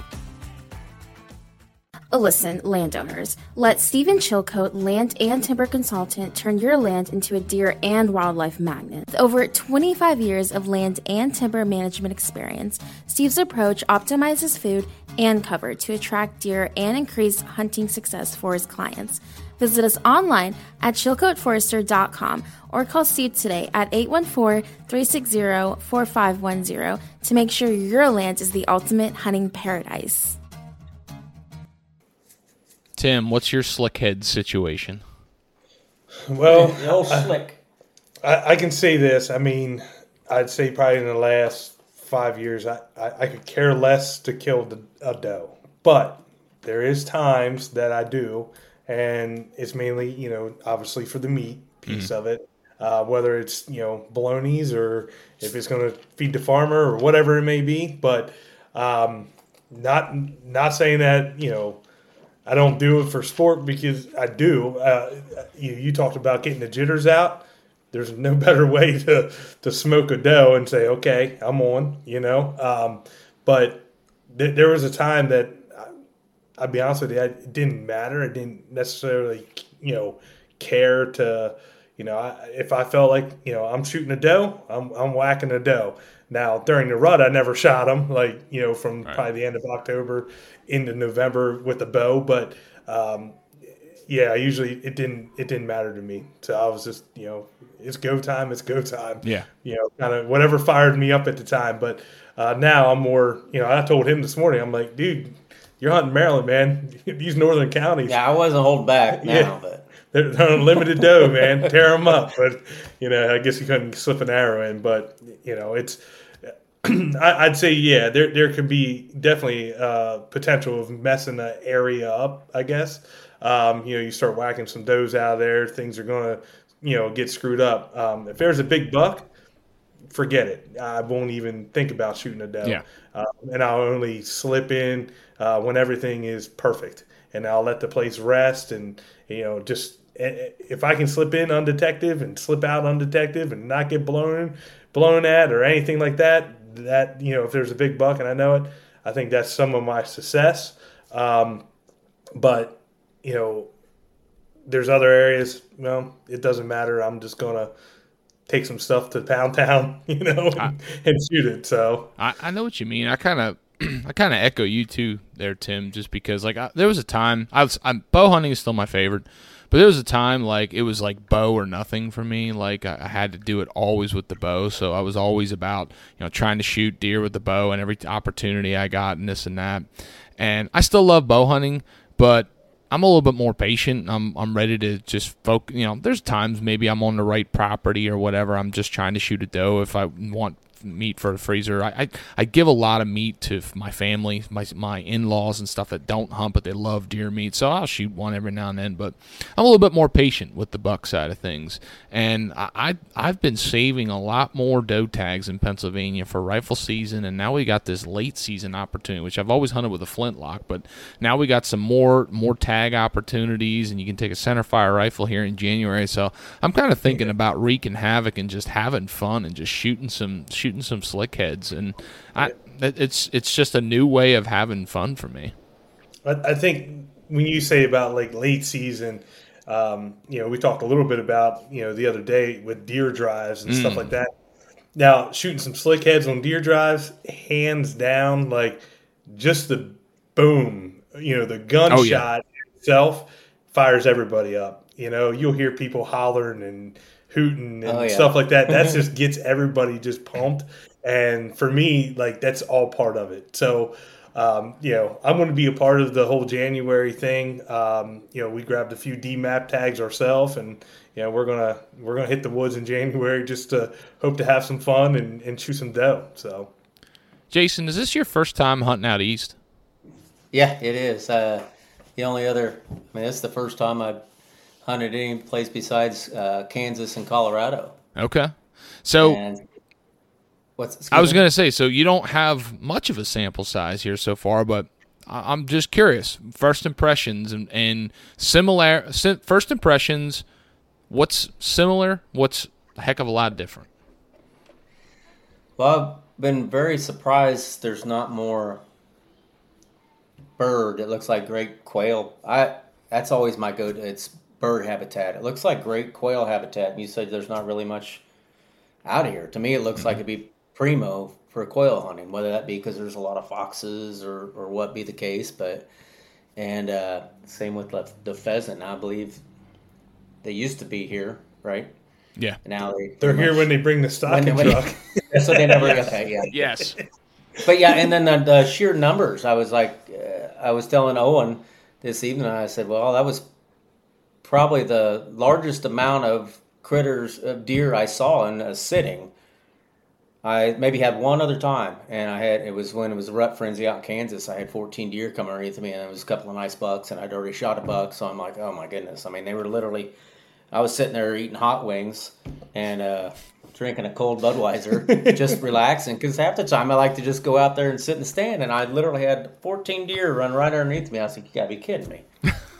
Listen, landowners, let Stephen Chilcote, land and timber consultant, turn your land into a deer and wildlife magnet. With over twenty-five years of land and timber management experience, Steve's approach optimizes food and cover to attract deer and increase hunting success for his clients. Visit us online at chilcote forester dot com or call Steve today at eight one four, three six zero, four five one zero to make sure your land is the ultimate hunting paradise. Tim, what's your slickhead situation? Well, the old slick. I, I can say this. I mean, I'd say probably in the last five years, I, I, I could care less to kill the, a doe. But there is times that I do, and it's mainly, you know, obviously for the meat piece mm. of it. Uh, whether it's, you know, bolognas or if it's going to feed the farmer or whatever it may be. But um, not not saying that, you know, I don't do it for sport because I do. Uh, you, you talked about getting the jitters out. There's no better way to, to smoke a doe and say, okay, I'm on, you know. Um, but th- there was a time that, I, I'll be honest with you, it didn't matter. I didn't necessarily, you know, care to, you know, I, if I felt like, you know, I'm shooting a doe, I'm, I'm whacking a doe. Now, during the rut, I never shot them, like, you know, from right. probably the end of October into November with a bow. But, um, yeah, usually it didn't it didn't matter to me. So I was just, you know, it's go time, it's go time. Yeah. You know, kind of whatever fired me up at the time. But uh, now I'm more, you know, I told him this morning, I'm like, dude, you're hunting Maryland, man. These northern counties. Yeah, I wasn't holding back now, yeah. but. They're, they're unlimited doe, man. Tear them up. But, you know, I guess you couldn't slip an arrow in. But, you know, it's I'd say, yeah, there there could be definitely uh, potential of messing the area up, I guess. Um, you know, you start whacking some does out of there, things are going to, you know, get screwed up. Um, if there's a big buck, forget it. I won't even think about shooting a doe. Yeah. Uh, and I'll only slip in uh, when everything is perfect. And I'll let the place rest and, you know, just if I can slip in undetected and slip out undetected and not get blown blown at or anything like that, that, you know, if there's a big buck and I know it, I think that's some of my success. Um, but, you know, there's other areas, well, it doesn't matter. I'm just going to take some stuff to Pound Town, you know, and, I, and shoot it. So I, I know what you mean. I kind of, I kind of echo you too there, Tim, just because like I, there was a time I was, I'm, bow hunting is still my favorite, but there was a time like it was like bow or nothing for me. Like I, I had to do it always with the bow. So I was always about, you know, trying to shoot deer with the bow and every opportunity I got and this and that. And I still love bow hunting, but I'm a little bit more patient. I'm I'm ready to just focus. You know, there's times maybe I'm on the right property or whatever. I'm just trying to shoot a doe if I want meat for the freezer. I, I I give a lot of meat to my family, my my in-laws and stuff that don't hunt, but they love deer meat. So I'll shoot one every now and then. But I'm a little bit more patient with the buck side of things. And I, I I've been saving a lot more doe tags in Pennsylvania for rifle season, and now we got this late season opportunity, which I've always hunted with a flintlock, but now we got some more more tag opportunities, and you can take a centerfire rifle here in January. So I'm kind of thinking about wreaking havoc and just having fun and just shooting some shooting some slick heads, and I it's it's just a new way of having fun for me. I, I think when you say about like late season, um, you know, we talked a little bit about, you know, the other day with deer drives and mm. stuff like that. Now, shooting some slick heads on deer drives, hands down, like just the boom, you know, the gunshot oh, yeah. itself fires everybody up. You know, you'll hear people hollering and hooting and oh, yeah. stuff like that. That just gets everybody just pumped. And for me, like, that's all part of it. So, um, you know, I'm going to be a part of the whole January thing. Um, you know, we grabbed a few D MAP tags ourselves, and, you know, we're going to we're gonna hit the woods in January just to hope to have some fun and, and shoot some doe. So, Jason, is this your first time hunting out east? Yeah, it is. Uh, the only other, I mean, it's the first time I've hunted any place besides uh, Kansas and Colorado. Okay. So and what's I was going to say, so you don't have much of a sample size here so far, but I'm just curious. First impressions and, and similar first impressions, what's similar, what's a heck of a lot different? Well, I've been very surprised there's not more bird. It looks like great quail. I that's always my go-to. It's bird habitat. It looks like great quail habitat. And you said there's not really much out here. To me, it looks mm-hmm. like it'd be primo for quail hunting, whether that be because there's a lot of foxes or, or what be the case. But and uh, same with the, the pheasant. I believe they used to be here, right? Yeah. Now they, they're here much, when they bring the stocking when, truck. When, so they never okay, yeah. Yes. But yeah, and then the, the sheer numbers. I was like, uh, I was telling Owen this evening. I said, well, that was probably the largest amount of critters of deer I saw in a sitting. I maybe had one other time, and I had it was when it was a rut frenzy out in Kansas. I had fourteen deer come underneath me, and it was a couple of nice bucks, and I'd already shot a buck. So I'm like, oh my goodness! I mean, they were literally. I was sitting there eating hot wings and uh, drinking a cold Budweiser, just relaxing. Because half the time I like to just go out there and sit in the stand, and I literally had fourteen deer run right underneath me. I was like, you gotta be kidding me.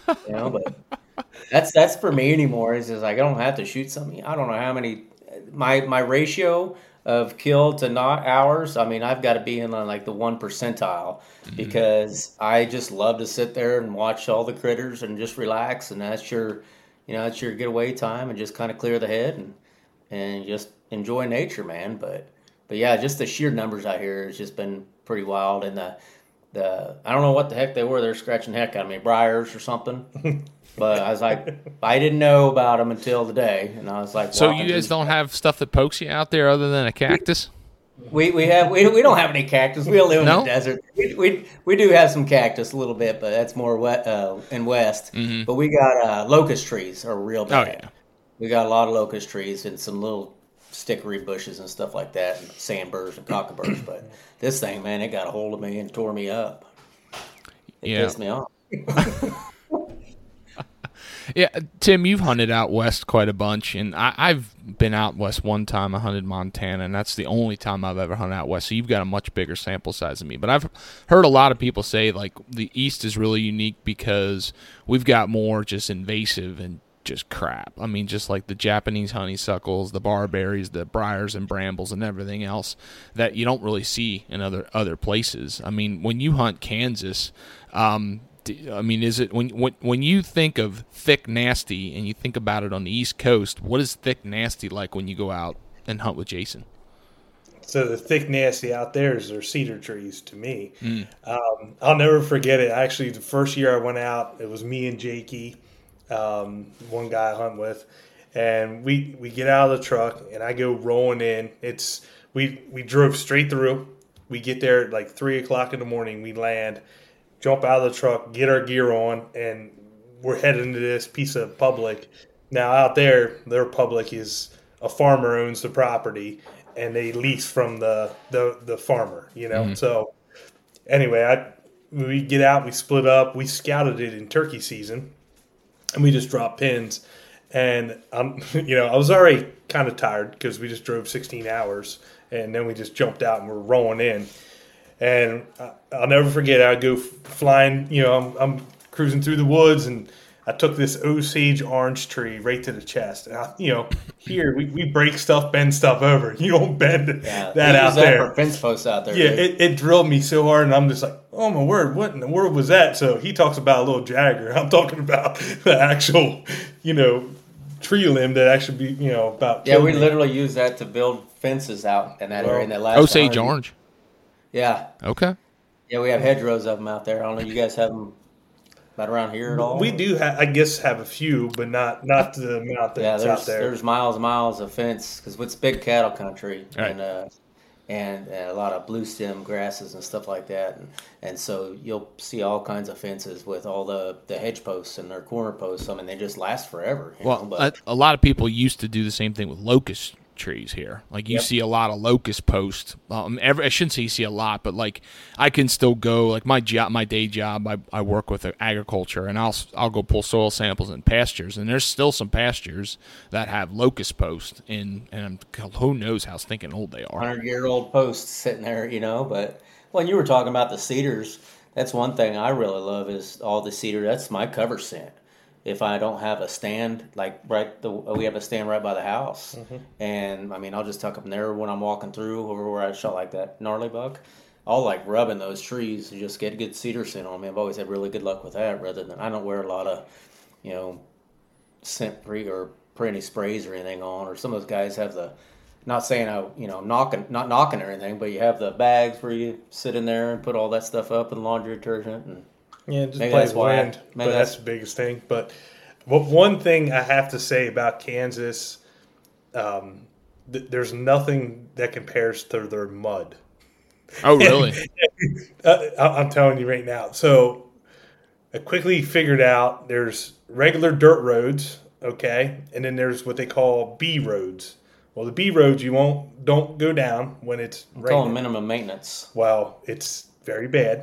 You know, but that's that's for me anymore. It's just like I don't have to shoot something. I don't know how many. My my ratio of kill to not hours. I mean, I've got to be in like the one percentile mm-hmm. because I just love to sit there and watch all the critters and just relax. And that's your, you know, that's your getaway time and just kind of clear the head and and just enjoy nature, man. But but yeah, just the sheer numbers out here has just been pretty wild. And the the I don't know what the heck they were. They're scratching the heck out of me, briars or something. But I was like, I didn't know about them until today, and I was like, so you guys don't have stuff that pokes you out there other than a cactus? We we have we, we don't have any cactus. We don't live in no? the desert. We, we we do have some cactus a little bit, but that's more wet uh, in west. Mm-hmm. But we got uh, locust trees are real bad. Oh, yeah. We got a lot of locust trees and some little stickery bushes and stuff like that, and sandburrs and cockaburs. But this thing, man, it got a hold of me and tore me up. It yeah. pissed me off. Yeah, Tim, you've hunted out west quite a bunch, and I, I've been out west one time. I hunted Montana, and that's the only time I've ever hunted out west, so you've got a much bigger sample size than me. But I've heard a lot of people say, like, the east is really unique because we've got more just invasive and just crap. I mean, just like the Japanese honeysuckles, the barberries, the briars and brambles, and everything else that you don't really see in other, other places. I mean, when you hunt Kansas, um, I mean, is it when, when when you think of thick nasty and you think about it on the East Coast, what is thick nasty like when you go out and hunt with Jason? So the thick nasty out there is their cedar trees to me. Mm. Um, I'll never forget it. Actually, the first year I went out, it was me and Jakey, um, one guy I hunt with, and we we get out of the truck and I go rolling in. It's we we drove straight through. We get there at like three o'clock in the morning. We land. Jump out of the truck, get our gear on, and we're heading to this piece of public. Now, out there, their public is a farmer owns the property, and they lease from the the, the farmer, you know. Mm-hmm. So, anyway, I we get out, we split up, we scouted it in turkey season, and we just dropped pins. And I'm, you know, I was already kind of tired because we just drove sixteen hours, and then we just jumped out and we're rolling in. And I'll never forget, I'd go flying, you know, I'm, I'm cruising through the woods, and I took this Osage orange tree right to the chest. And, I, you know, here, we, we break stuff, bend stuff over. You don't bend yeah, that out that there. For fence posts out there. Yeah, it, it drilled me so hard, and I'm just like, oh, my word, what in the world was that? So he talks about a little jagger. I'm talking about the actual, you know, tree limb that actually be, you know, about. Yeah, we me. literally use that to build fences out in that well, area. In that last Osage orange. Yeah. Okay. Yeah, we have hedgerows of them out there. I don't know. You guys have them about around here at all? We do, ha- I guess, have a few, but not not the amount that's yeah, out there. There's miles and miles of fence because it's big cattle country right. and uh, and uh, a lot of blue stem grasses and stuff like that. And, and so you'll see all kinds of fences with all the, the hedge posts and their corner posts. I mean, they just last forever. You well, know? But, a, a lot of people used to do the same thing with locust trees here. Like you yep. see a lot of locust posts. Um, every, I shouldn't say you see a lot, but like I can still go. Like my job, my day job, I, I work with agriculture, and I'll I'll go pull soil samples in pastures, and there's still some pastures that have locust posts in, and who knows how stinking old they are. Hundred year old posts sitting there, you know. But when you were talking about the cedars, that's one thing I really love is all the cedar. That's my cover scent. If I don't have a stand, like right, the, we have a stand right by the house, mm-hmm. and I mean, I'll just tuck up in there when I'm walking through over where I shot like that gnarly buck. I'll like rubbing those trees and just get good cedar scent on me. I've always had really good luck with that. Rather than I don't wear a lot of, you know, scent pre or pretty sprays or anything on. Or some of those guys have the, not saying I, you know, knocking, not knocking or anything, but you have the bags where you sit in there and put all that stuff up in laundry detergent and. Yeah, just maybe play that's why. wind, Maybe but that's, that's the biggest thing. But what one thing I have to say about Kansas, um, th- there's nothing that compares to their mud. Oh, really? uh, I'm telling you right now. So I quickly figured out there's regular dirt roads, okay, and then there's what they call B roads. Well, the B roads you won't don't go down when it's I'm raining. calling minimum maintenance. Well, it's very bad.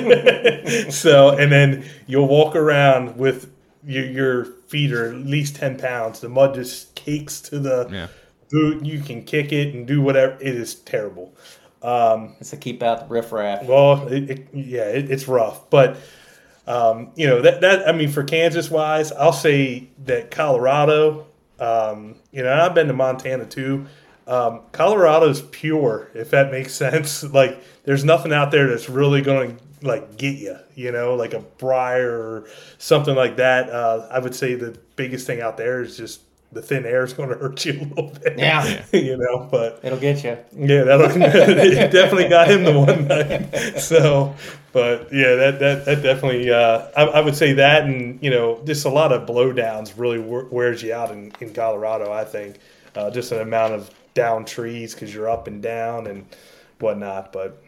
So, and then you'll walk around with your, your feet are at least ten pounds. The mud just cakes to the yeah. boot. You can kick it and do whatever. It is terrible. Um, it's to keep out the riffraff. Well, it, it, yeah, it, it's rough. But um, you know, that, that, I mean, for Kansas wise, I'll say that Colorado, um, you know, and I've been to Montana too. Um, Colorado's pure, if that makes sense. Like, there's nothing out there that's really going to like get you, you know, like a briar or something like that. Uh, I would say the biggest thing out there is just the thin air is going to hurt you a little bit. Yeah. You know, but it'll get you. Yeah, that'll, it definitely got him the one night. So, but yeah, that, that, that definitely, uh, I, I would say that, and, you know, just a lot of blowdowns really wears you out in, in Colorado, I think. Uh, just an amount of down trees because you're up and down and whatnot, but.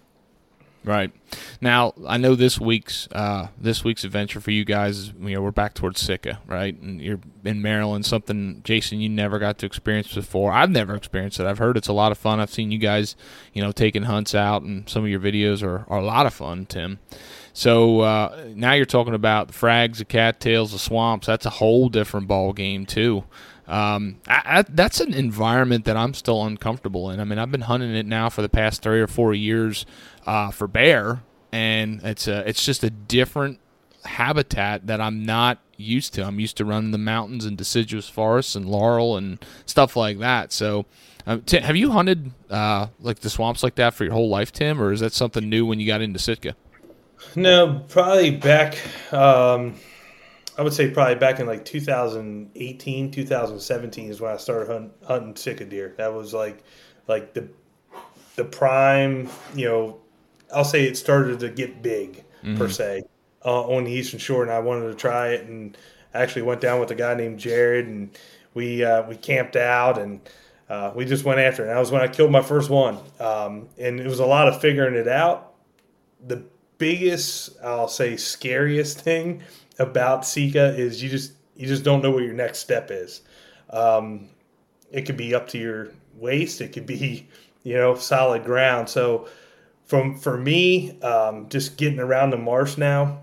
Right. Now, I know this week's uh, this week's adventure for you guys is, you know, we're back towards Sitka, right? And you're in Maryland, something, Jason, you never got to experience before. I've never experienced it. I've heard it's a lot of fun. I've seen you guys, you know, taking hunts out, and some of your videos are, are a lot of fun, Tim. So uh, now you're talking about the frags, the cattails, the swamps. That's a whole different ball game too. Um, I, I, that's an environment that I'm still uncomfortable in. I mean, I've been hunting it now for the past three or four years uh, for bear, and it's a, it's just a different habitat that I'm not used to. I'm used to running the mountains and deciduous forests and laurel and stuff like that. So, um, Tim, have you hunted uh, like the swamps like that for your whole life, Tim, or is that something new when you got into Sitka? No, probably back. Um, I would say probably back in like two thousand eighteen, two thousand seventeen is when I started hunt, hunting Sitka deer. That was like, like the, the prime. You know, I'll say it started to get big mm-hmm. per se uh, on the Eastern Shore, and I wanted to try it, and actually went down with a guy named Jared, and we uh, we camped out, and uh, we just went after it. And that was when I killed my first one, um, and it was a lot of figuring it out. The biggest, I'll say, scariest thing about Sitka is you just you just don't know what your next step is. Um, it could be up to your waist. It could be, you know, solid ground. So from for me, um, just getting around the marsh now,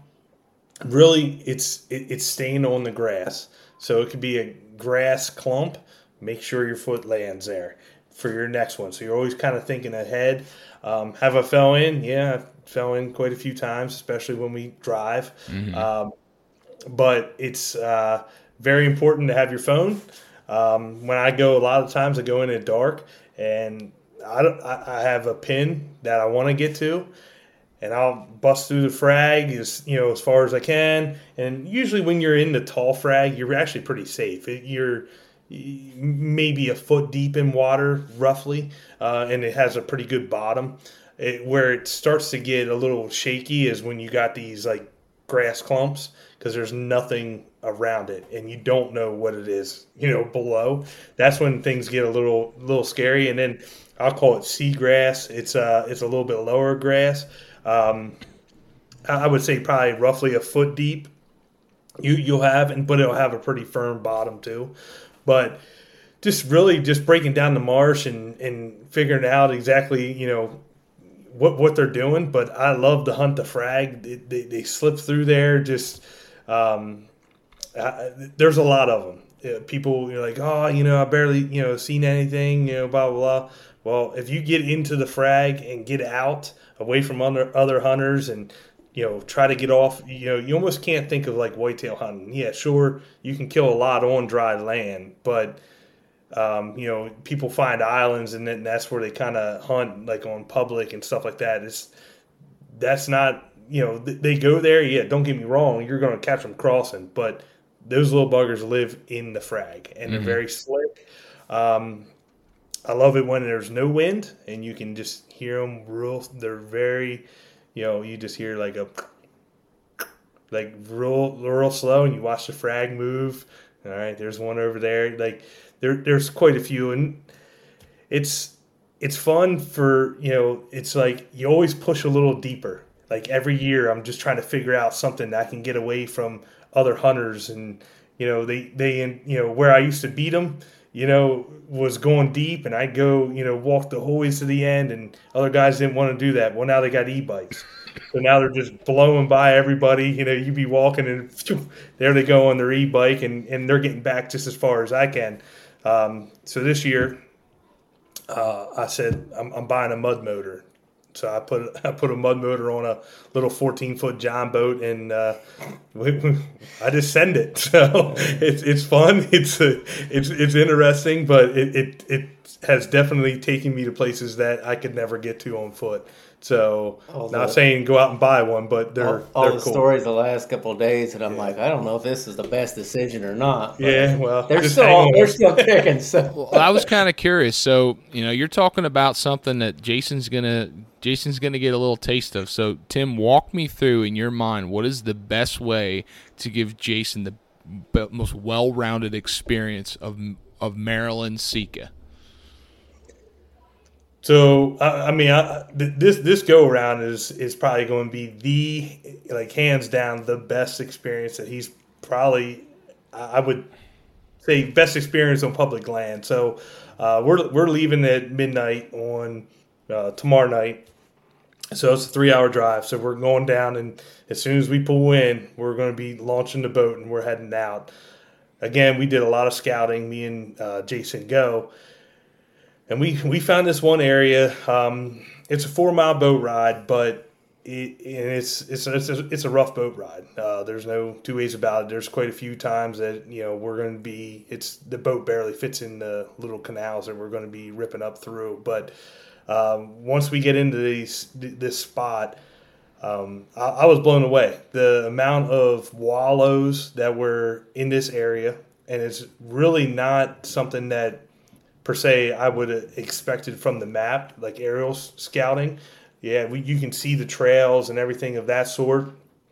really it's it, it's staying on the grass. So it could be a grass clump. Make sure your foot lands there for your next one. So you're always kind of thinking ahead. Um, have I fell in? Yeah, I fell in quite a few times, especially when we drive. Mm-hmm. Um, but it's uh, very important to have your phone. Um, when I go, a lot of times I go in at dark, and I, don't, I have a pin that I want to get to, and I'll bust through the frag as you know as far as I can. And usually, when you're in the tall frag, you're actually pretty safe. It, you're maybe a foot deep in water, roughly, uh, and it has a pretty good bottom. It, where it starts to get a little shaky is when you got these like grass clumps, because there's nothing around it and you don't know what it is, you know, below. That's when things get a little little scary. And then I'll call it seagrass. It's uh it's a little bit lower grass. Um, I would say probably roughly a foot deep. You you'll have, and but it'll have a pretty firm bottom too. But just really just breaking down the marsh and, and figuring out exactly, you know, what what they're doing. But I love to hunt the frag. They, they, they slip through there. Just um, I, there's a lot of them. People, you're like, oh, you know, I barely, you know, seen anything, you know, blah, blah, blah. Well, if you get into the frag and get out away from other, other hunters and, you know, try to get off, you know, you almost can't think of like whitetail hunting. Yeah, sure, you can kill a lot on dry land, but, um, you know, people find islands and then that's where they kind of hunt like on public and stuff like that. It's, that's not, you know, they go there. Yeah, don't get me wrong. You're going to catch them crossing, but those little buggers live in the frag and they're mm-hmm. very slick. Um, I love it when there's no wind and you can just hear them real. They're very, you know, you just hear like a, like real, real slow, and you watch the frag move. All right, there's one over there. Like there, there's quite a few, and it's it's fun for, you know, it's like you always push a little deeper. Like every year, I'm just trying to figure out something that I can get away from other hunters, and you know, they they you know where I used to beat them, you know, was going deep, and I'd go, you know, walk the whole ways to the end, and other guys didn't want to do that. Well, now they got e-bikes. So now they're just blowing by everybody. You know, you be walking, and phew, there they go on their e-bike, and, and they're getting back just as far as I can. Um, so this year, uh, I said, I'm, I'm buying a mud motor. So I put I put a mud motor on a little fourteen foot John boat, and uh, we, we, I just send it. So it's it's fun. It's a, it's it's interesting, but it, it it has definitely taken me to places that I could never get to on foot. So all not the, saying go out and buy one, but they're all, all they're the cool. stories the last couple of days, and I'm yeah. like, I don't know if this is the best decision or not. Yeah, well, they're still they're still kicking. So well, I was kind of curious. So you know, you're talking about something that Jason's gonna Jason's gonna get a little taste of. So Tim, walk me through in your mind what is the best way to give Jason the be- most well-rounded experience of of Maryland Sika. So I, I mean, I, this this go around is is probably going to be the like hands down the best experience that he's probably I would say best experience on public land. So uh, we're we're leaving at midnight on uh, tomorrow night. So it's a three hour drive. So we're going down, and as soon as we pull in, we're going to be launching the boat and we're heading out. Again, we did a lot of scouting. Me and uh, Jason go. And we, we found this one area. Um, it's a four mile boat ride, but it, and it's it's it's a, it's a rough boat ride. Uh, there's no two ways about it. There's quite a few times that you know we're going to be. It's the boat barely fits in the little canals that we're going to be ripping up through. But um, once we get into these this spot, um, I, I was blown away. The amount of wallows that were in this area, and it's really not something that per se I would have expected from the map, like aerial scouting. Yeah, we, you can see the trails and everything of that sort.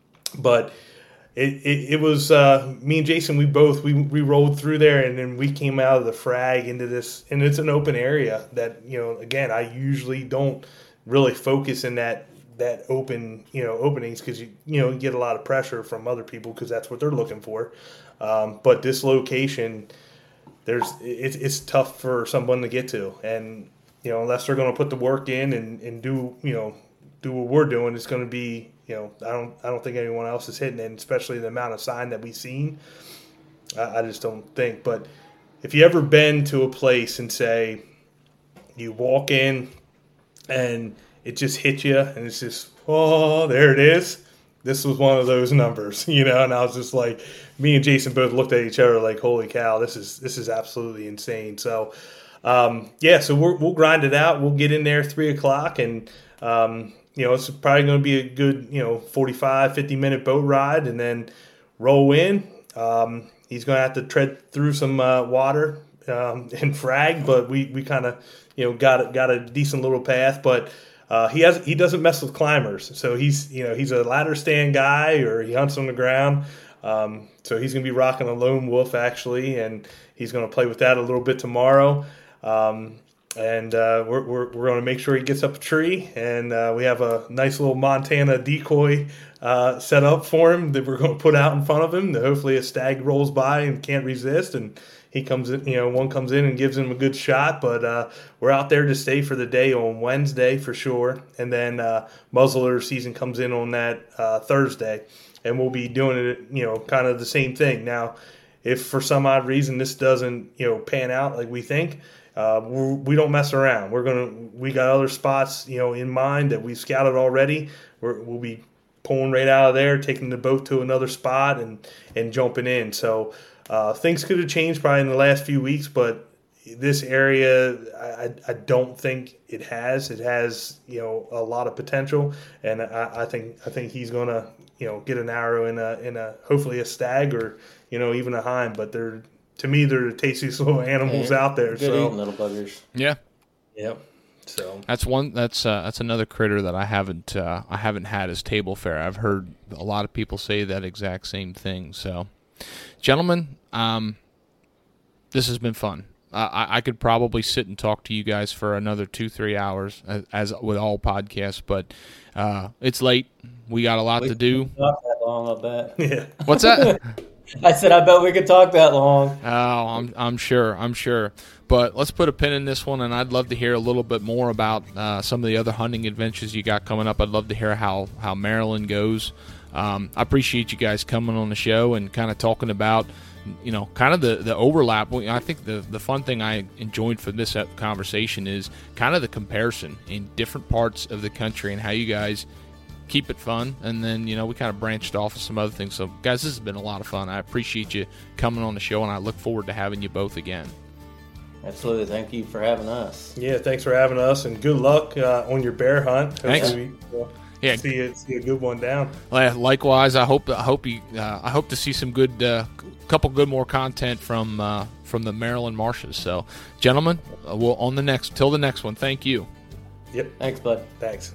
But it it, it was, uh, me and Jason, we both, we, we rolled through there, and then we came out of the frag into this, and it's an open area that, you know, again, I usually don't really focus in that that open, you know, openings because, you, you know, you get a lot of pressure from other people because that's what they're looking for. Um, but this location, There's it's it's tough for someone to get to, and you know unless they're going to put the work in and, and do you know do what we're doing, it's going to be you know I don't I don't think anyone else is hitting it, especially the amount of sign that we've seen. I, I just don't think. But if you ever been to a place and say you walk in and it just hits you and it's just oh there it is. This was one of those numbers, you know, and I was just like, me and Jason both looked at each other like, holy cow, this is this is absolutely insane. So, um, yeah, so we're, we'll grind it out. We'll get in there three o'clock, and, um, you know, it's probably going to be a good, you know, forty-five, fifty-minute boat ride, and then roll in. Um, he's going to have to tread through some uh, water um, and frag, but we, we kind of, you know, got, got a decent little path, but Uh, he has he doesn't mess with climbers, so he's you know he's a ladder stand guy, or he hunts on the ground. Um, so he's going to be rocking a lone wolf actually, and he's going to play with that a little bit tomorrow. Um, and uh, we're we're, we're going to make sure he gets up a tree, and uh, we have a nice little Montana decoy uh, set up for him that we're going to put out in front of him. That hopefully a stag rolls by and can't resist, and he comes in, you know, one comes in and gives him a good shot. But uh, we're out there to stay for the day on Wednesday for sure. And then uh, muzzleloader season comes in on that uh, Thursday. And we'll be doing it, you know, kind of the same thing. Now, if for some odd reason this doesn't, you know, pan out like we think, uh, we're, we don't mess around. We're going to, we got other spots, you know, in mind that we've scouted already. We're, we'll be pulling right out of there, taking the boat to another spot and, and jumping in. So, Uh, things could have changed probably in the last few weeks, but this area, I, I don't think it has. It has, you know, a lot of potential, and I, I think I think he's gonna, you know, get an arrow in a in a hopefully a stag or you know even a hind. But they're to me they're the tastiest little animals yeah, out there. Good so eating little buggers. Yeah. Yep. So that's one. That's uh, that's another critter that I haven't uh, I haven't had as table fare. I've heard a lot of people say that exact same thing. So. Gentlemen, um, this has been fun. Uh, I, I could probably sit and talk to you guys for another two, three hours, as, as with all podcasts, but uh, it's late. We got a lot we to do. Talk that long, I bet. Yeah. What's that? I said, I bet we could talk that long. Oh, I'm I'm sure. I'm sure. But let's put a pin in this one, and I'd love to hear a little bit more about uh, some of the other hunting adventures you got coming up. I'd love to hear how, how Maryland goes. Um, I appreciate you guys coming on the show and kind of talking about, you know, kind of the, the overlap. I think the, the fun thing I enjoyed from this conversation is kind of the comparison in different parts of the country and how you guys keep it fun. And then, you know, we kind of branched off of some other things. So, guys, this has been a lot of fun. I appreciate you coming on the show, and I look forward to having you both again. Absolutely. Thank you for having us. Yeah, thanks for having us, and good luck uh, on your bear hunt. Thanks. We, uh, yeah, see it, see a good one down. Likewise, I hope I hope you uh, I hope to see some good uh, couple good more content from uh, from the Maryland marshes. So, gentlemen, uh, we'll on the next till the next one. Thank you. Yep. Thanks, bud. Thanks.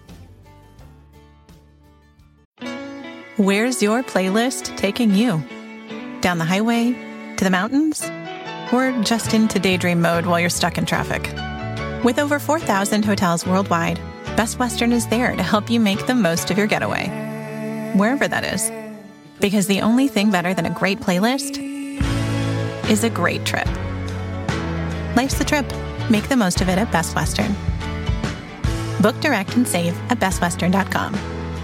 Where's your playlist taking you? Down the highway? To the mountains? Or just into daydream mode while you're stuck in traffic? With over four thousand hotels worldwide, Best Western is there to help you make the most of your getaway, wherever that is. Because the only thing better than a great playlist is a great trip. Life's the trip. Make the most of it at Best Western. Book direct and save at best western dot com.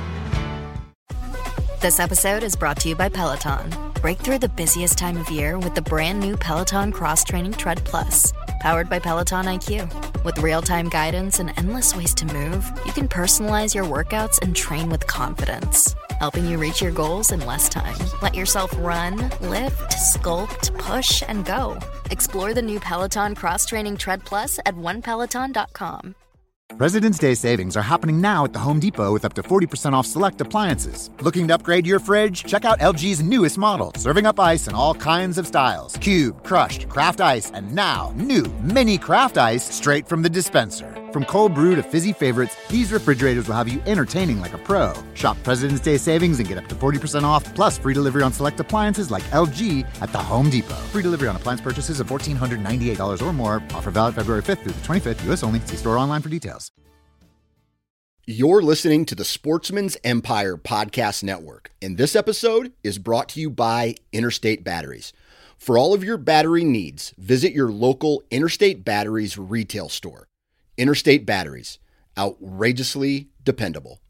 This episode is brought to you by Peloton. Break through the busiest time of year with the brand new Peloton Cross Training Tread Plus. Powered by Peloton I Q. With real-time guidance and endless ways to move, you can personalize your workouts and train with confidence, helping you reach your goals in less time. Let yourself run, lift, sculpt, push, and go. Explore the new Peloton Cross Training Tread Plus at one peloton dot com. President's Day savings are happening now at the Home Depot with up to forty percent off select appliances. Looking to upgrade your fridge? Check out L G's newest model, serving up ice in all kinds of styles. Cube, crushed, craft ice, and now new mini craft ice straight from the dispenser. From cold brew to fizzy favorites, these refrigerators will have you entertaining like a pro. Shop President's Day savings and get up to forty percent off, plus free delivery on select appliances like L G at the Home Depot. Free delivery on appliance purchases of one thousand four hundred ninety-eight dollars or more. Offer valid February fifth through the twenty-fifth, U S only. See store online for details. You're listening to the Sportsman's Empire Podcast Network, and this episode is brought to you by Interstate Batteries. For all of your battery needs, visit your local Interstate Batteries retail store. Interstate Batteries, outrageously dependable.